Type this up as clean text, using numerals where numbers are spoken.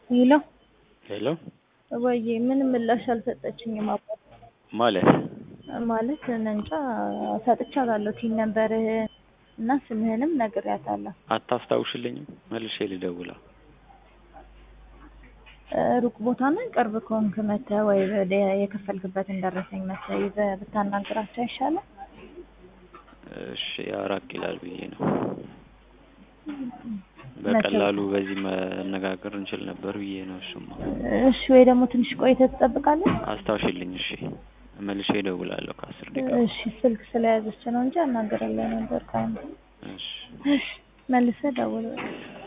ሄሎ ሄሎ ወይ ምን ምላሽ አልሰጠችኝም አባት ማለት እንጃ ሰጥቻታለሁ ቲን ነበርህ እና ስምህንም ነግሬያታለሁ አታስታውሽልኝም መልሼ ልደውላ ሩቅ ቦታ ነው ቅርብ ከሆንክ መተህ ወይ የከፈልክበትን ደረሰኝ መተህ ይዘህ ብታናግራቸው አይሻልም እሺ ያራቅ ይላል ብዬ ነው በቀላሉ በዚህ መነጋገር እንችል ነበር ብዬ ነው እሱማ እሺ ወይ ደግሞ ትንሽ ቆይተህ ትጠብቃለህ አስታውሽልኝ እሺ መልሼ እደውላለሁ ከ10 ደቂቃ እሺ ስልክ ስለያዘች ነው እንጂ አናግራለሁ ነበር ካሁን እሺ መልሰህ ደውል